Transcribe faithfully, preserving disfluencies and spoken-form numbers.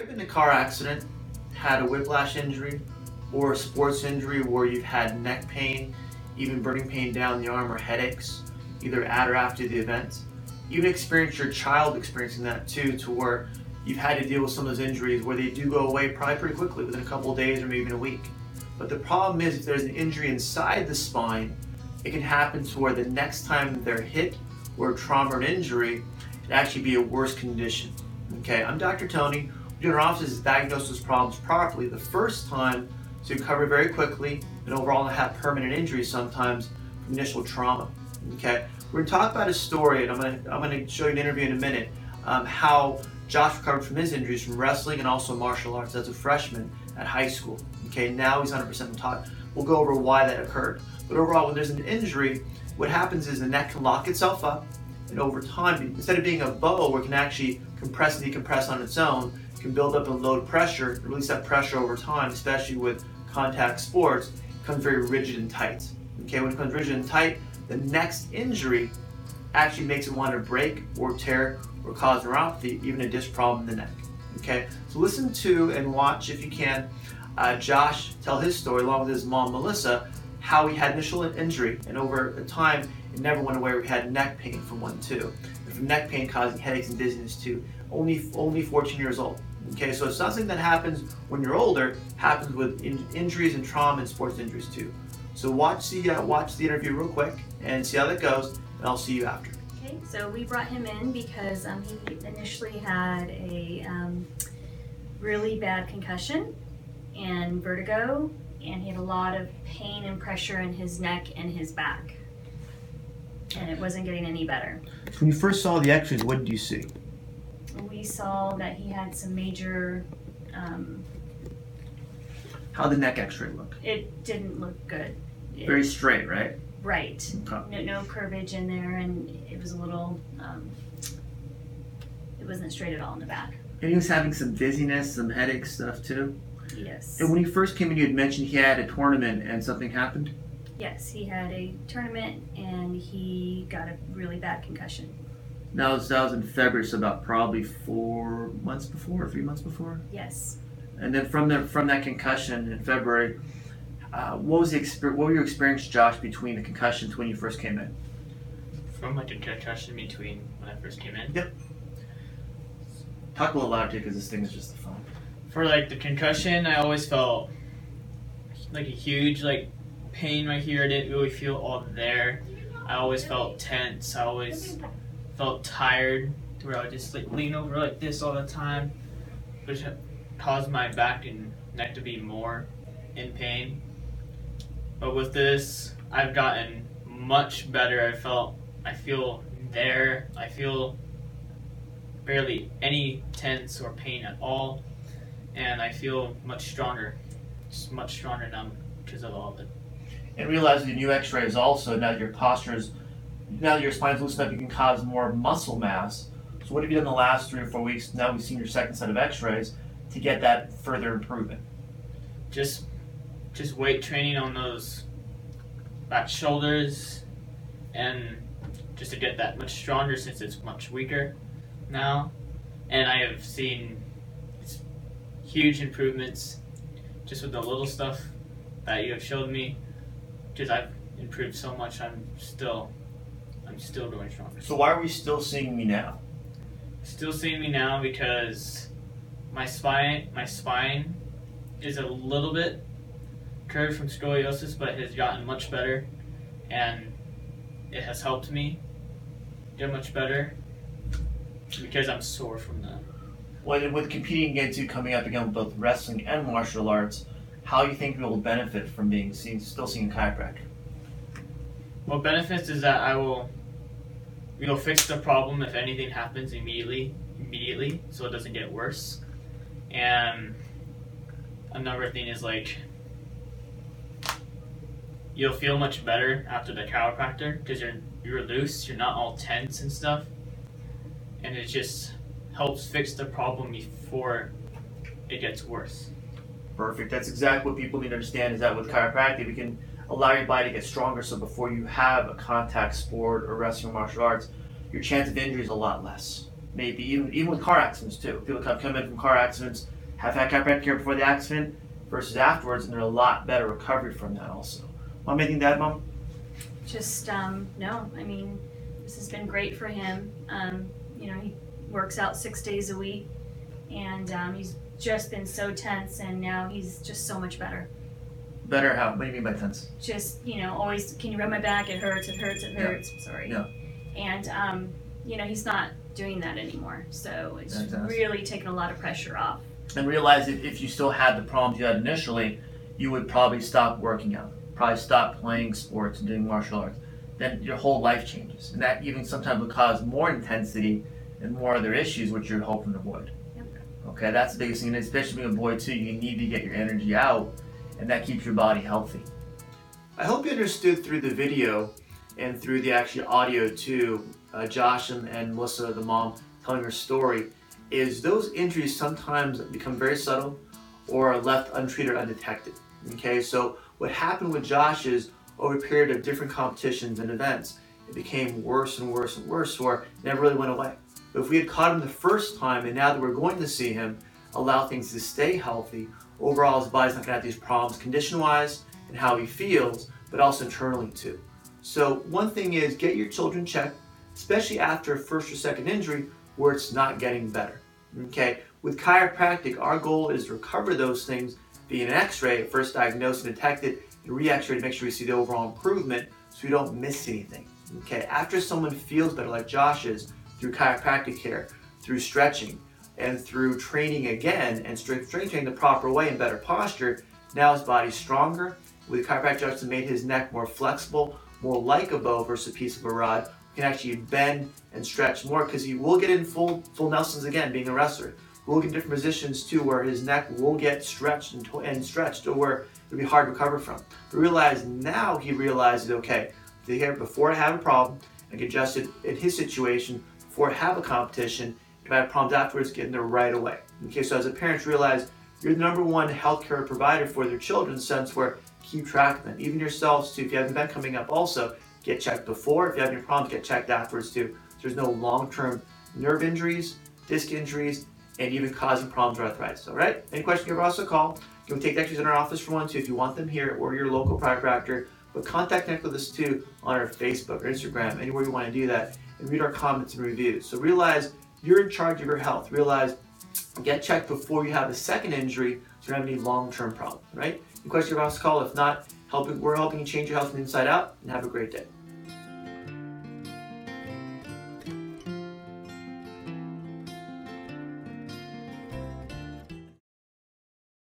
you ever been in a car accident, had a whiplash injury, or a sports injury where you've had neck pain, even burning pain down the arm or headaches, either at or after the event? Even experienced your child experiencing that too, to where you've had to deal with some of those injuries where they do go away probably pretty quickly, within a couple of days or maybe even a week. But the problem is, if there's an injury inside the spine, it can happen to where the next time they're hit or trauma or an injury, it actually be a worse condition. Okay, I'm Doctor Tony. We do in our office is diagnose those problems properly the first time, so you recover very quickly and overall not have permanent injuries sometimes from initial trauma. Okay, we're going to talk about a story, and I'm going to I'm going to show you an interview in a minute, um, how Josh recovered from his injuries from wrestling and also martial arts as a freshman at high school. Okay, now he's one hundred percent taught. We'll go over why that occurred. But overall, when there's an injury, what happens is the neck can lock itself up, and over time, instead of being a bow where it can actually compress and decompress on its own, it can build up and load pressure, release that pressure over time, especially with contact sports, it becomes very rigid and tight. Okay, when it becomes rigid and tight, the next injury actually makes it want to break or tear or cause neuropathy, even a disc problem in the neck. Okay, so listen to and watch, if you can, uh, Josh tell his story along with his mom, Melissa, how he had initial injury, and over time, it never went away. We had neck pain from one too, and from neck pain causing headaches and dizziness too. Only, only fourteen years old. Okay, so it's not something that happens when you're older. It happens with in injuries and trauma and sports injuries too. So watch the uh, watch the interview real quick and see how that goes, and I'll see you after. Okay, so we brought him in because um, he initially had a um, really bad concussion and vertigo, and he had a lot of pain and pressure in his neck and his back, and it wasn't getting any better. So when you first saw the X-rays, what did you see? We saw that he had some major, um, How did the neck X-ray look? it didn't look good. It, Very straight, right? right. Okay. No, no curvage in there, and it was a little, um, it wasn't straight at all in the back. And he was having some dizziness, some headache stuff too? Yes. And when he first came in, you had mentioned he had a tournament and something happened? Yes, he had a tournament and he got a really bad concussion. That was, that was in February, so about probably four months before, three months before? Yes. And then from the from that concussion in February, uh, what was the exper- what were your experience, Josh, between the concussions when you first came in? From like a concussion between when I first came in? Yep. Talk a little louder too, because this thing is just the phone. For like the concussion, I always felt like a huge like pain right here. I didn't really feel all there. I always felt tense. I always felt tired, to where I would just like lean over like this all the time, which caused my back and neck to be more in pain. But with this, I've gotten much better. I felt, I feel there. I feel barely any tense or pain at all, and I feel much stronger, just much stronger now because of all of it. And realize the new X-rays also, now that your posture is, now that your spine's loosened up, you can cause more muscle mass. So what have you done the last three or four weeks, now we've seen your second set of X-rays, to get that further improvement? Just, just weight training on those back shoulders, and just to get that much stronger since it's much weaker now. And I have seen huge improvements just with the little stuff that you have showed me, because I've improved so much. I'm still I'm still going stronger. So why are we still seeing me now? Still seeing me now because my spine my spine is a little bit curved from scoliosis, but it has gotten much better, and it has helped me get much better because I'm sore from that. Well, with competing against you, coming up again with both wrestling and martial arts, how do you think you will benefit from being seen, still seeing a chiropractor? What benefits is that I will we will fix the problem if anything happens immediately immediately so it doesn't get worse. And another thing is, like, you'll feel much better after the chiropractor because you're you're loose, you're not all tense and stuff, and it just helps fix the problem before it gets worse. Perfect. That's exactly what people need to understand, is that with chiropractic, we can allow your body to get stronger, so before you have a contact sport or wrestling or martial arts, your chance of injury is a lot less. maybe even even with car accidents too. People come come in from car accidents, have had chiropractic care before the accident versus afterwards, and they're a lot better recovery from that also. Mom, anything to add, Mom? Just um, no, I mean, this has been great for him. Um, you know, he works out six days a week, and um, he's just been so tense, and now he's just so much better. Better how? What do you mean by tense? Just, you know, always, can you rub my back? It hurts, it hurts, it hurts. Yeah. Sorry. Yeah. And, um, you know, he's not doing that anymore. So it's That's awesome. really taken a lot of pressure off. And realize if, if you still had the problems you had initially, you would probably stop working out, probably stop playing sports and doing martial arts. Then your whole life changes. And that even sometimes would cause more intensity and more other issues, which you're hoping to avoid. Yep. Okay, that's the biggest thing. And especially being a boy too, you need to get your energy out, and that keeps your body healthy. I hope you understood through the video and through the actual audio too, uh, Josh and, and Melissa, the mom, telling her story, is those injuries sometimes become very subtle or are left untreated or undetected. Okay, so what happened with Josh is over a period of different competitions and events, it became worse and worse and worse, or it never really went away. But if we had caught him the first time, and now that we're going to see him, allow things to stay healthy, overall his body's not going to have these problems condition-wise and how he feels, but also internally too. So one thing is get your children checked, especially after a first or second injury where it's not getting better. Okay, with chiropractic, our goal is to recover those things via an x-ray, first diagnose and detect it, and re-x-ray to make sure we see the overall improvement so we don't miss anything. Okay, after someone feels better like Josh is, through chiropractic care, through stretching, and through training again, and strength training the proper way and better posture, now his body's stronger. With chiropractic adjustment, made his neck more flexible, more like a bow versus a piece of a rod. He can actually bend and stretch more because he will get in full full Nelsons again, being a wrestler. We'll get in different positions too where his neck will get stretched and, and stretched to where it'll be hard to recover from. But realize now he realizes, okay, before I have a problem, I can adjust it in his situation before I have a competition. If I have problems afterwards, getting there right away. Okay, so as a parent, realize you're the number one healthcare provider for their children in the sense where keep track of them. Even yourselves too. If you have an event coming up also, get checked before. If you have any problems, get checked afterwards too. There's no long-term nerve injuries, disc injuries, and even causing problems or arthritis. All right? Any questions, give us a call. You can take the extras in our office for one too if you want them here or your local chiropractor. But contact connect with us too on our Facebook or Instagram, anywhere you want to do that, and read our comments and reviews. So realize you're in charge of your health. Realize, get checked before you have a second injury so you don't have any long-term problem, right? Any questions, give us a call. If not, helping, we're helping you change your health from the inside out, and have a great day.